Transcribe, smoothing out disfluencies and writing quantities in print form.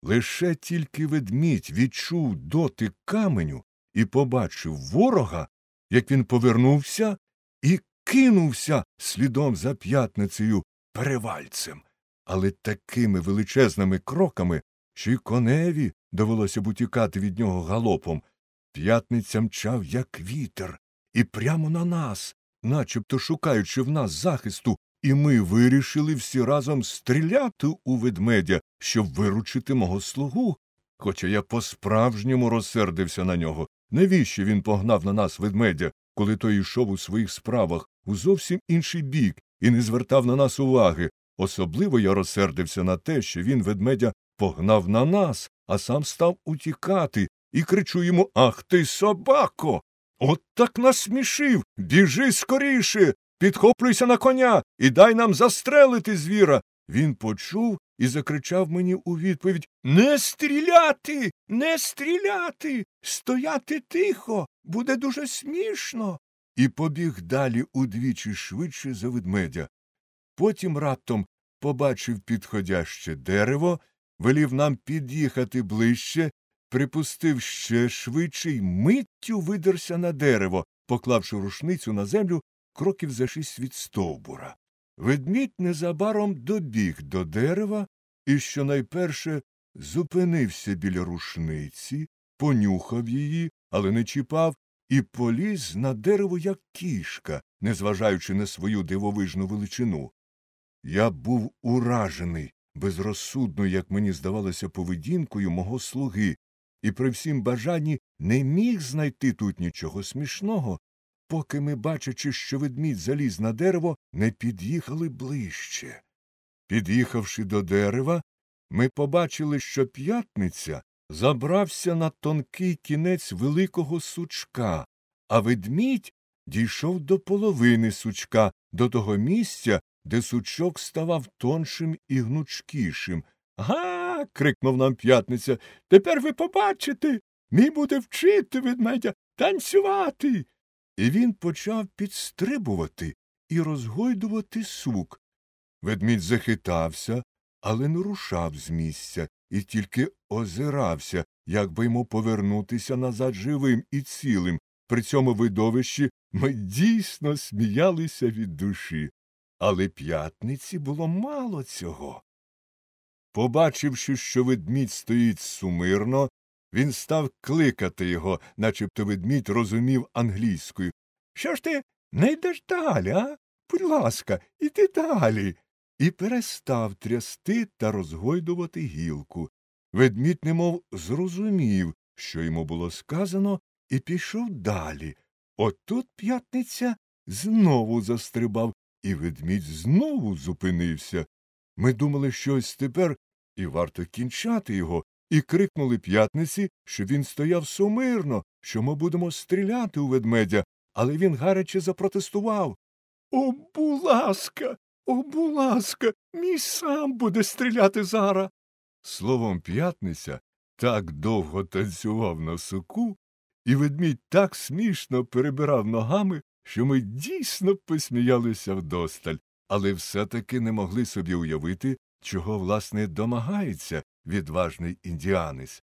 Лише тільки ведмідь відчув дотик каменю і побачив ворога, як він повернувся і кинувся слідом за п'ятницею перевальцем. Але такими величезними кроками, що й коневі довелося б утікати від нього галопом. П'ятниця мчав, як вітер, і прямо на нас, начебто шукаючи в нас захисту, і ми вирішили всі разом стріляти у ведмедя, щоб виручити мого слугу. Хоча я по-справжньому розсердився на нього. Навіщо він погнав на нас ведмедя, коли той йшов у своїх справах у зовсім інший бік і не звертав на нас уваги? Особливо я розсердився на те, що він ведмедя погнав на нас, а сам став утікати, і кричу йому: «Ах ти, собако! От так насмішив! Біжи скоріше! Підхоплюйся на коня і дай нам застрелити звіра!» Він почув і закричав мені у відповідь: «Не стріляти! Не стріляти! Стояти тихо! Буде дуже смішно!» І побіг далі удвічі швидше за ведмедя. Потім раптом побачив підходяще дерево, велів нам під'їхати ближче, припустив ще швидше й миттю видерся на дерево, поклавши рушницю на землю кроків за 6 від стовбура. Ведмідь незабаром добіг до дерева і щонайперше зупинився біля рушниці, понюхав її, але не чіпав, і поліз на дерево, як кішка, незважаючи на свою дивовижну величину. Я був уражений безрозсудною, як мені здавалося, поведінкою мого слуги, і при всім бажанні не міг знайти тут нічого смішного, поки ми, бачачи, що ведмідь заліз на дерево, не під'їхали ближче. Під'їхавши до дерева, ми побачили, що п'ятниця забрався на тонкий кінець великого сучка, а ведмідь дійшов до половини сучка, до того місця, де сучок ставав тоншим і гнучкішим. «Га!» – крикнув нам п'ятниця. «Тепер ви побачите! Мій буде вчити ведмедя танцювати!» І він почав підстрибувати і розгойдувати сук. Ведмідь захитався, але не рушав з місця і тільки озирався, як би йому повернутися назад живим і цілим. При цьому видовищі ми дійсно сміялися від душі. Але п'ятниці було мало цього. Побачивши, що ведмідь стоїть сумирно, він став кликати його, начебто ведмідь розумів англійською. «Що ж ти не йдеш далі, а? Будь ласка, іди далі!» І перестав трясти та розгойдувати гілку. Ведмідь немов зрозумів, що йому було сказано, і пішов далі. Отут п'ятниця знову застрибав, і ведмідь знову зупинився. Ми думали, що ось тепер і варто кінчати його, і крикнули п'ятниці, що він стояв сумирно, що ми будемо стріляти у ведмедя, але він гаряче запротестував. «О, будь ласка, мій сам буде стріляти зараз!» Словом, п'ятниця так довго танцював на суку, і ведмідь так смішно перебирав ногами, що ми дійсно посміялися вдосталь, але все-таки не могли собі уявити, чого, власне, домагається відважний індіанець.